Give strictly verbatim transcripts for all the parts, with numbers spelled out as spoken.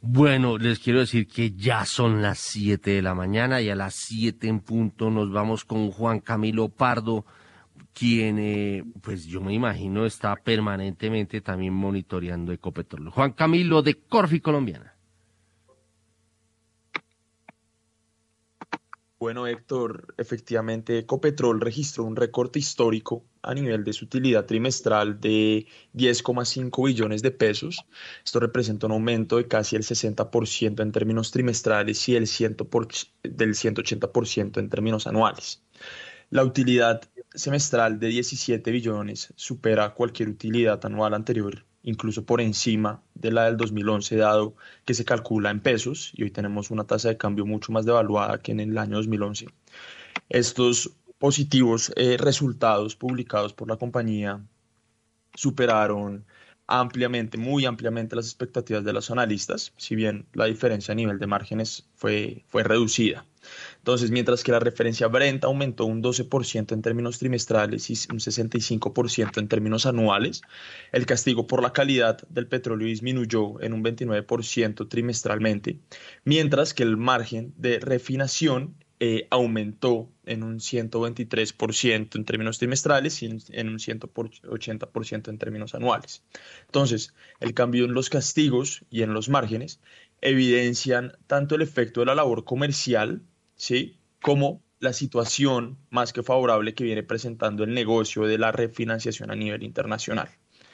Bueno, les quiero decir que ya son las siete de la mañana y a las siete en punto nos vamos con Juan Camilo Pardo, quien, eh, pues yo me imagino, está permanentemente también monitoreando Ecopetrol. Juan Camilo de Corfi Colombiana. Bueno, Héctor, efectivamente Ecopetrol registró un recorte histórico a nivel de su utilidad trimestral de diez coma cinco billones de pesos. Esto representa un aumento de casi el sesenta por ciento en términos trimestrales y el cien por, del ciento ochenta por ciento en términos anuales. La utilidad semestral de diecisiete billones supera cualquier utilidad anual anterior, incluso por encima de la del dos mil once, dado que se calcula en pesos y hoy tenemos una tasa de cambio mucho más devaluada que en el año dos mil once. Estos positivos eh, resultados publicados por la compañía superaron ampliamente, muy ampliamente las expectativas de los analistas, si bien la diferencia a nivel de márgenes fue, fue reducida. Entonces, mientras que la referencia Brent aumentó un doce por ciento en términos trimestrales y un sesenta y cinco por ciento en términos anuales, el castigo por la calidad del petróleo disminuyó en un veintinueve por ciento trimestralmente, mientras que el margen de refinación eh, aumentó en un ciento veintitrés por ciento en términos trimestrales y en, en un ciento ochenta por ciento en términos anuales. Entonces, el cambio en los castigos y en los márgenes evidencian tanto el efecto de la labor comercial, ¿sí?, como la situación más que favorable que viene presentando el negocio de la refinanciación a nivel internacional.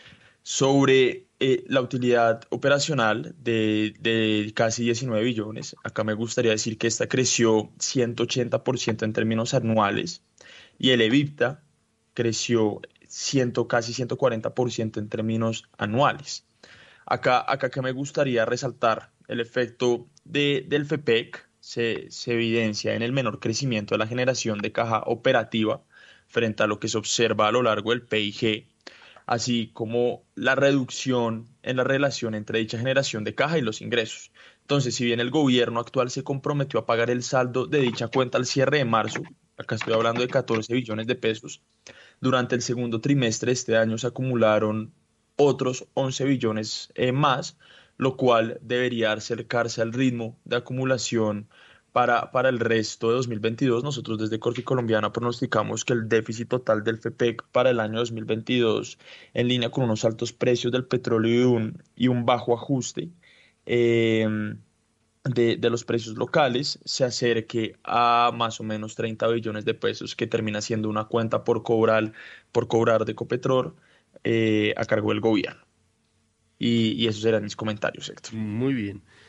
Sobre eh, la utilidad operacional de, de casi diecinueve billones, acá me gustaría decir que esta creció ciento ochenta por ciento en términos anuales y el EBITDA creció cien, casi ciento cuarenta por ciento en términos anuales. Acá, acá que me gustaría resaltar el efecto de, del FEPEC se, se evidencia en el menor crecimiento de la generación de caja operativa frente a lo que se observa a lo largo del P I G, así como la reducción en la relación entre dicha generación de caja y los ingresos. Entonces, si bien el gobierno actual se comprometió a pagar el saldo de dicha cuenta al cierre de marzo, acá estoy hablando de catorce billones de pesos, durante el segundo trimestre de este año se acumularon otros once billones eh, más, lo cual debería acercarse al ritmo de acumulación para, para el resto de dos mil veintidós. Nosotros desde Corfi Colombiana pronosticamos que el déficit total del FEPEC para el año dos mil veintidós, en línea con unos altos precios del petróleo y un, y un bajo ajuste eh, de, de los precios locales, se acerque a más o menos treinta billones de pesos, que termina siendo una cuenta por cobrar, por cobrar de Ecopetrol eh, a cargo del gobierno. Y, y esos eran mis comentarios, Héctor. Muy bien.